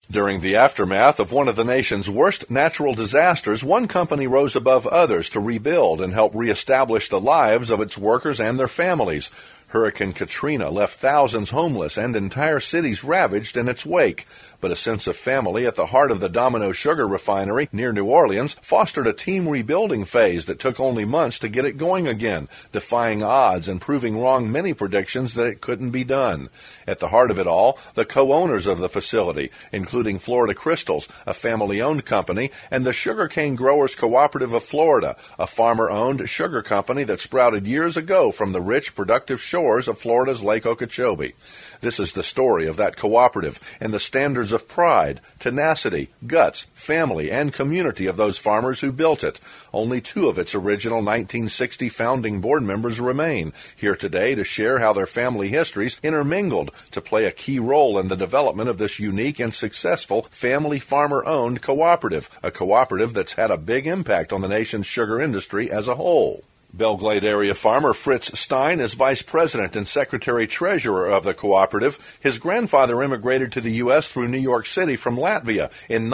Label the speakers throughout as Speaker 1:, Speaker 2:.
Speaker 1: During the aftermath of one of the nation's worst natural disasters, one company rose above others to rebuild and help reestablish the lives of its workers and their families. Hurricane Katrina left thousands homeless and entire cities ravaged in its wake. But a sense of family at the heart of the Domino Sugar Refinery near New Orleans fostered a team rebuilding phase that took only months to get it going again, defying odds and proving wrong many predictions that it couldn't be done. At the heart of it all, the co-owners of the facility, including Florida Crystals, a family-owned company, and the Sugarcane Growers Cooperative of Florida, a farmer-owned sugar company that sprouted years ago from the rich, productive shores of Florida's Lake Okeechobee. This is the story of that cooperative and the standards of pride, tenacity, guts, family, and community of those farmers who built it. Only two of its original 1960 founding board members remain, here today to share how their family histories intermingled to play a key role in the development of this unique and successful family farmer-owned cooperative, a cooperative that's had a big impact on the nation's sugar industry as a whole. Belle Glade area farmer Fritz Stein is vice president and secretary-treasurer of the cooperative. His grandfather immigrated to the U.S. through New York City from Latvia in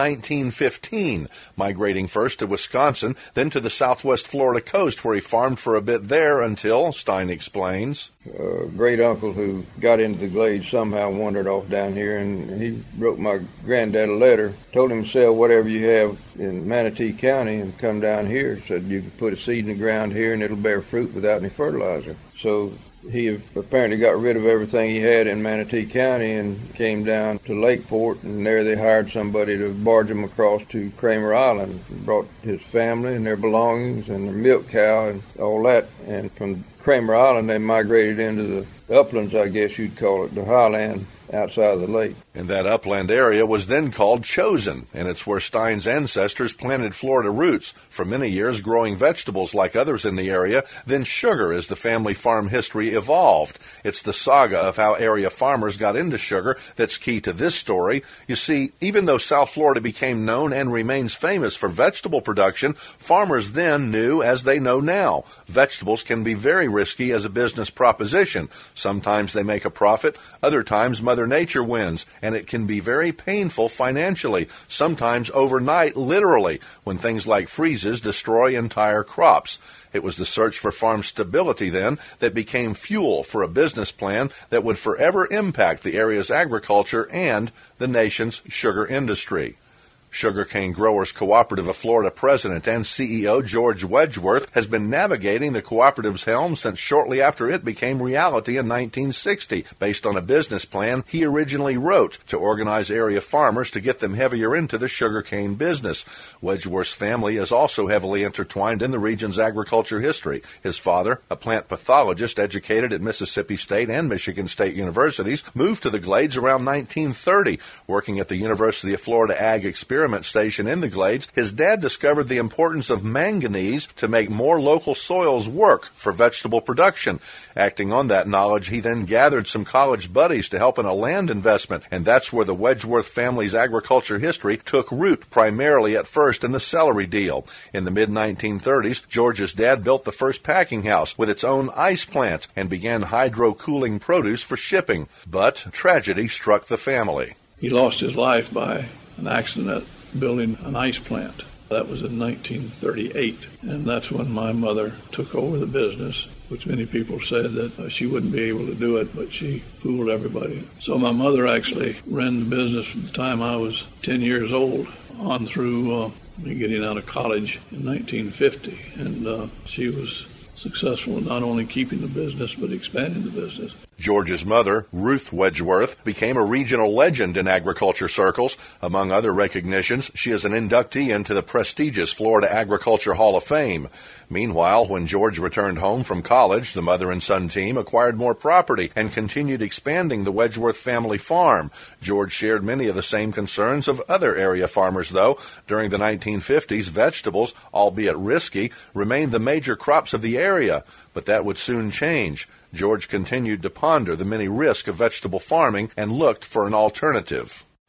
Speaker 1: 1915, migrating first to Wisconsin, then to the southwest Florida coast, where he farmed for a bit there until, Stein explains,
Speaker 2: a great uncle who got into the Glades somehow wandered off down here, and he wrote my granddad a letter, told him to sell whatever you have in Manatee County and come down here. Said you could put a seed in the ground here and it'll bear fruit without any fertilizer. So he apparently got rid of everything he had in Manatee County and came down to Lakeport, and there they hired somebody to barge him across to Kramer Island. Brought his family and their belongings and their milk cow and all that, and from Kramer Island they migrated into the uplands, I guess you'd call it, the highland outside of the lake.
Speaker 1: And that upland area was then called Chosen, and it's where Stein's ancestors planted Florida roots, for many years growing vegetables like others in the area, then sugar as the family farm history evolved. It's the saga of how area farmers got into sugar that's key to this story. You see, even though South Florida became known and remains famous for vegetable production, farmers then knew, as they know now, vegetables can be very risky as a business proposition. Sometimes they make a profit, other times Mother Nature wins, and it can be very painful financially, sometimes overnight, literally, when things like freezes destroy entire crops. It was the search for farm stability then that became fuel for a business plan that would forever impact the area's agriculture and the nation's sugar industry. Sugarcane Growers Cooperative of Florida President and CEO George Wedgeworth has been navigating the cooperative's helm since shortly after it became reality in 1960, based on a business plan he originally wrote to organize area farmers to get them heavier into the sugarcane business. Wedgeworth's family is also heavily intertwined in the region's agriculture history. His father, a plant pathologist educated at Mississippi State and Michigan State Universities, moved to the Glades around 1930, working at the University of Florida Ag Experiment Station in the Glades. His dad discovered the importance of manganese to make more local soils work for vegetable production. Acting on that knowledge, he then gathered some college buddies to help in a land investment, and that's where the Wedgeworth family's agriculture history took root, primarily at first in the celery deal. In the mid-1930s, George's dad built the first packing house with its own ice plant and began hydro-cooling produce for shipping. But tragedy struck the family.
Speaker 3: He lost his life by an accident building an ice plant. That was in 1938, and that's when my mother took over the business, which many people said that she wouldn't be able to do it, but she fooled everybody. So my mother actually ran the business from the time I was 10 years old on through me getting out of college in 1950, and she was successful in not only keeping the business, but expanding the business.
Speaker 1: George's mother, Ruth Wedgeworth, became a regional legend in agriculture circles. Among other recognitions, she is an inductee into the prestigious Florida Agriculture Hall of Fame. Meanwhile, when George returned home from college, the mother and son team acquired more property and continued expanding the Wedgeworth family farm. George shared many of the same concerns of other area farmers, though. During the 1950s, vegetables, albeit risky, remained the major crops of the area. But that would soon change. George continued to ponder the many risks of vegetable farming and looked for an alternative.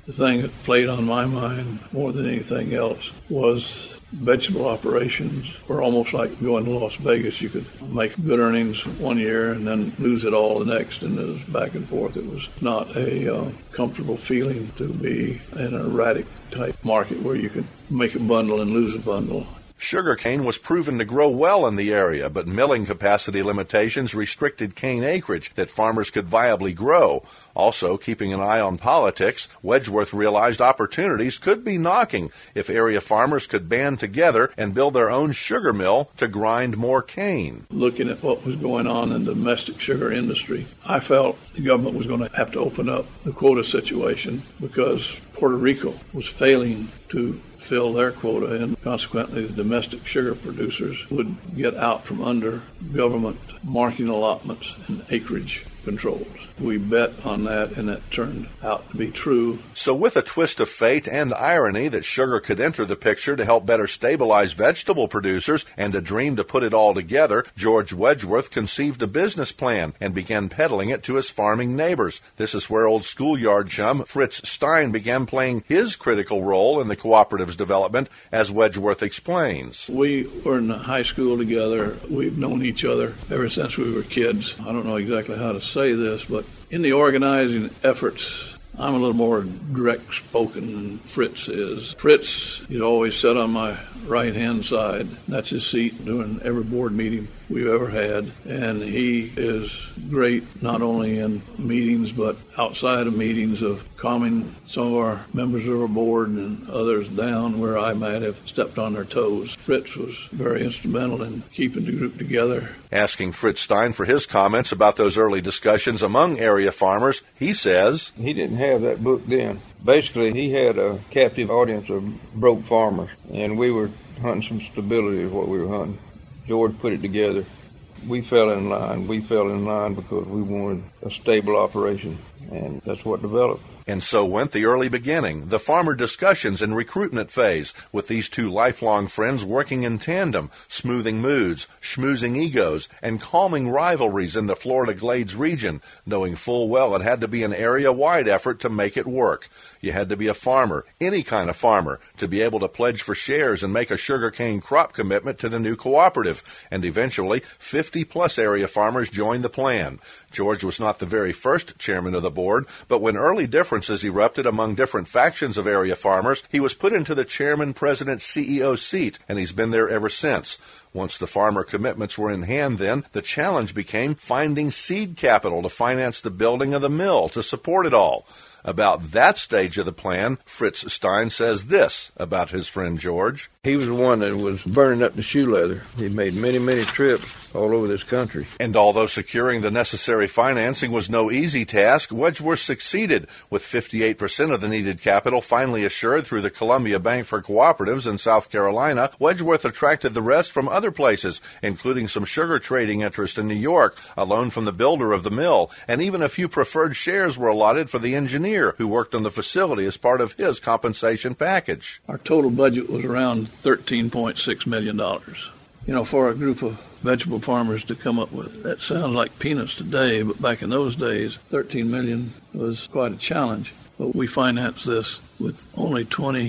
Speaker 3: The thing that played on my mind more than anything else was vegetable operations were almost like going to Las Vegas. You could make good earnings one year and then lose it all the next, and it was back and forth. It was not a comfortable feeling to be in an erratic type market where you could make a bundle and lose a bundle.
Speaker 1: Sugarcane was proven to grow well in the area, but milling capacity limitations restricted cane acreage that farmers could viably grow. Also, keeping an eye on politics, Wedgeworth realized opportunities could be knocking if area farmers could band together and build their own sugar mill to grind more cane.
Speaker 3: Looking at what was going on in the domestic sugar industry, I felt the government was going to have to open up the quota situation because Puerto Rico was failing to fill their quota, and consequently the domestic sugar producers would get out from under government marketing allotments and acreage controls. We bet on that, and that turned out to be true.
Speaker 1: So with a twist of fate and irony that sugar could enter the picture to help better stabilize vegetable producers and a dream to put it all together, George Wedgeworth conceived a business plan and began peddling it to his farming neighbors. This is where old schoolyard chum Fritz Stein began playing his critical role in the cooperative's development, as Wedgeworth explains.
Speaker 3: We were in high school together. We've known each other ever since we were kids. I don't know exactly how to say this, but in the organizing efforts, I'm a little more direct spoken than Fritz is. Fritz is always sat on my right-hand side. That's his seat during every board meeting we've ever had. And he is great not only in meetings but outside of meetings of calming some of our members of our board and others down where I might have stepped on their toes. Fritz was very instrumental in keeping the group together.
Speaker 1: Asking Fritz Stein for his comments about those early discussions among area farmers, he says,
Speaker 2: he didn't have that book then. Basically, he had a captive audience of broke farmers, and we were hunting some stability is what we were hunting. George put it together. We fell in line. We fell in line because we wanted a stable operation, and that's what developed.
Speaker 1: And so went the early beginning, the farmer discussions and recruitment phase, with these two lifelong friends working in tandem, smoothing moods, schmoozing egos, and calming rivalries in the Florida Glades region, knowing full well it had to be an area-wide effort to make it work. You had to be a farmer, any kind of farmer, to be able to pledge for shares and make a sugarcane crop commitment to the new cooperative, and eventually 50-plus area farmers joined the plan. George was not the very first chairman of the board, but when early differences erupted among different factions of area farmers, he was put into the chairman-president-CEO seat, and he's been there ever since. Once the farmer commitments were in hand then, the challenge became finding seed capital to finance the building of the mill to support it all. About that stage of the plan, Fritz Stein says this about his friend George.
Speaker 2: He was the one that was burning up the shoe leather. He made many, many trips all over this country.
Speaker 1: And although securing the necessary financing was no easy task, Wedgeworth succeeded, with 58% of the needed capital finally assured through the Columbia Bank for Cooperatives in South Carolina. Wedgeworth attracted the rest from other places, including some sugar trading interest in New York, a loan from the builder of the mill, and even a few preferred shares were allotted for the engineer who worked on the facility as part of his compensation package.
Speaker 3: Our total budget was around $13.6 million. You know, for a group of vegetable farmers to come up with, that sounds like peanuts today, but back in those days, $13 million was quite a challenge. But we financed this with only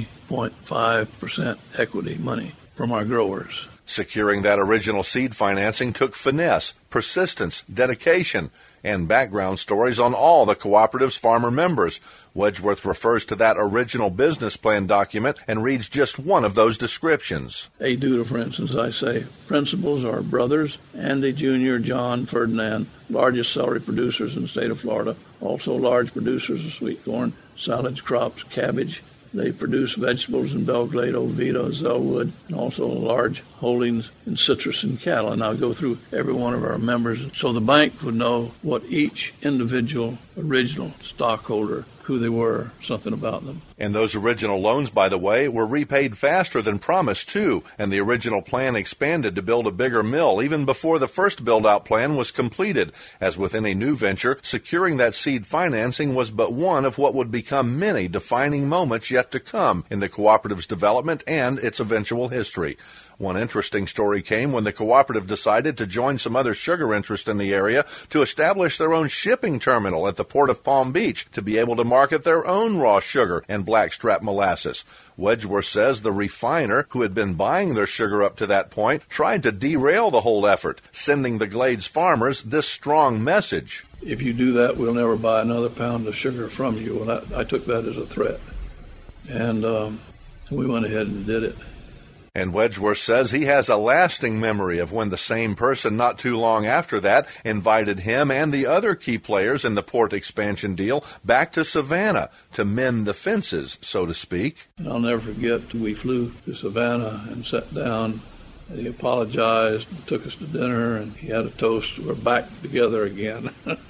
Speaker 3: 20.5% equity money from our growers.
Speaker 1: Securing that original seed financing took finesse, persistence, dedication, and background stories on all the cooperative's farmer members. Wedgeworth refers to that original business plan document and reads just one of those descriptions.
Speaker 3: A Duda, for instance, I say, principals are brothers, Andy Jr., John, Ferdinand, largest celery producers in the state of Florida, also large producers of sweet corn, salads, crops, cabbage. They produce vegetables in Belgrade, Oviedo, Zellwood, and also large holdings in citrus and cattle. And I'll go through every one of our members so the bank would know what each individual original stockholder, who they were, something about them.
Speaker 1: And those original loans, by the way, were repaid faster than promised, too, and the original plan expanded to build a bigger mill even before the first build-out plan was completed. As with any new venture, securing that seed financing was but one of what would become many defining moments yet to come in the cooperative's development and its eventual history. One interesting story came when the cooperative decided to join some other sugar interests in the area to establish their own shipping terminal at the port of Palm Beach to be able to market their own raw sugar and blackstrap molasses. Wedgeworth says the refiner, who had been buying their sugar up to that point, tried to derail the whole effort, sending the Glades farmers this strong message.
Speaker 3: If you do that, we'll never buy another pound of sugar from you. And I took that as a threat. And we went ahead and did it.
Speaker 1: And Wedgeworth says he has a lasting memory of when the same person not too long after that invited him and the other key players in the port expansion deal back to Savannah to mend the fences, so to speak.
Speaker 3: And I'll never forget, we flew to Savannah and sat down. He apologized, took us to dinner, and he had a toast. We're back together again.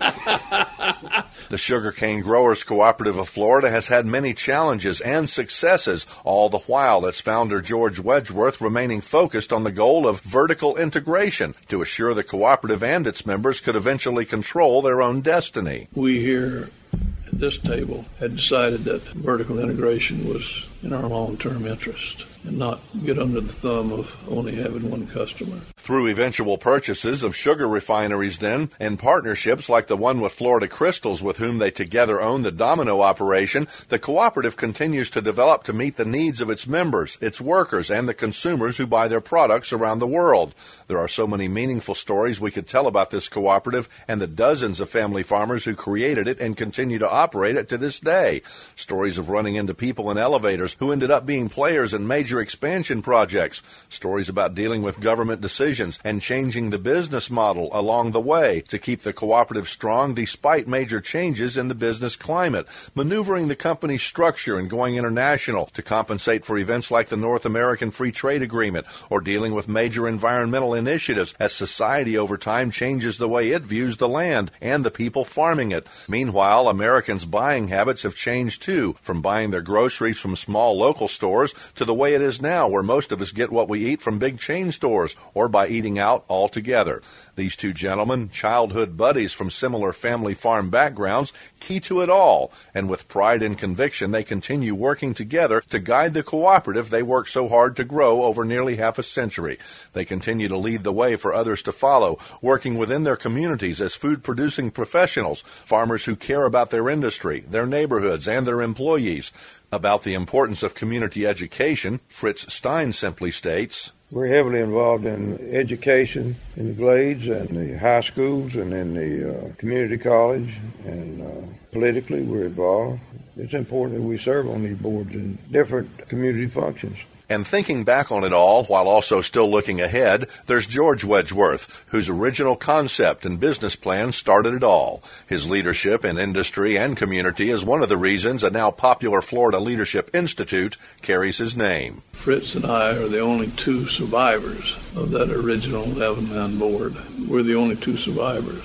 Speaker 1: The Sugarcane Growers Cooperative of Florida has had many challenges and successes, all the while its founder George Wedgeworth remaining focused on the goal of vertical integration to assure the cooperative and its members could eventually control their own destiny.
Speaker 3: We here at this table had decided that vertical integration was in our long-term interest, and not get under the thumb of only having one customer.
Speaker 1: Through eventual purchases of sugar refineries then, and partnerships like the one with Florida Crystals, with whom they together own the Domino operation, the cooperative continues to develop to meet the needs of its members, its workers, and the consumers who buy their products around the world. There are so many meaningful stories we could tell about this cooperative and the dozens of family farmers who created it and continue to operate it to this day. Stories of running into people in elevators who ended up being players in major expansion projects. Stories about dealing with government decisions and changing the business model along the way to keep the cooperative strong despite major changes in the business climate. Maneuvering the company's structure and going international to compensate for events like the North American Free Trade Agreement, or dealing with major environmental initiatives as society over time changes the way it views the land and the people farming it. Meanwhile, Americans' buying habits have changed too, from buying their groceries from small local stores to the way it is now, where most of us get what we eat from big chain stores or by eating out altogether. These two gentlemen, childhood buddies from similar family farm backgrounds, key to it all, and with pride and conviction they continue working together to guide the cooperative they worked so hard to grow over nearly half a century. They continue to lead the way for others to follow, working within their communities as food-producing professionals, farmers who care about their industry, their neighborhoods, and their employees. About the importance of community education, Fritz Stein simply states,
Speaker 2: "We're heavily involved in education in the Glades and the high schools and in the community college, and politically we're involved. It's important that we serve on these boards in different community functions."
Speaker 1: And thinking back on it all, while also still looking ahead, there's George Wedgeworth, whose original concept and business plan started it all. His leadership in industry and community is one of the reasons a now popular Florida Leadership Institute carries his name.
Speaker 3: Fritz and I are the only two survivors of that original 11-man board. We're the only two survivors.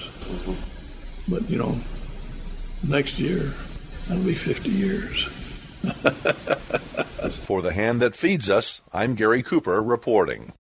Speaker 3: But, next year, that'll be 50 years.
Speaker 1: For The Hand That Feeds Us, I'm Gary Cooper reporting.